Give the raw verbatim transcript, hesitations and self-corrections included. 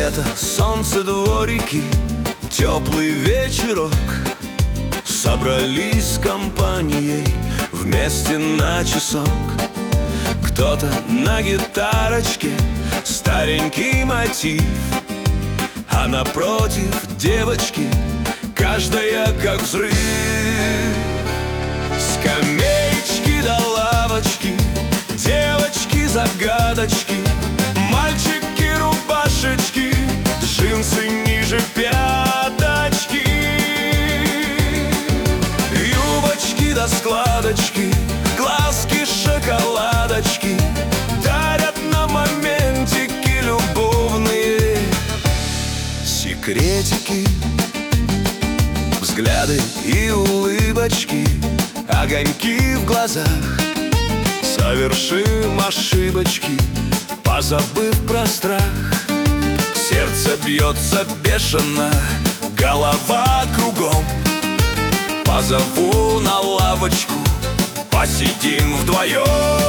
Лето, солнце, дворики, теплый вечерок. Собрались с компанией вместе на часок. Кто-то на гитарочке, старенький мотив, а напротив девочки, каждая как взрыв. Скамеечки до лавочки, девочки-загадочки, мальчики рубашечки, джинсы ниже пяточки, юбочки до складочки, глазки шоколадочки дарят на моментики любовные секретики. Взгляды и улыбочки, огоньки в глазах. Совершим ошибочки, позабыв про страх. Сердце бьется бешено, голова кругом. Позову на лавочку, посидим вдвоем.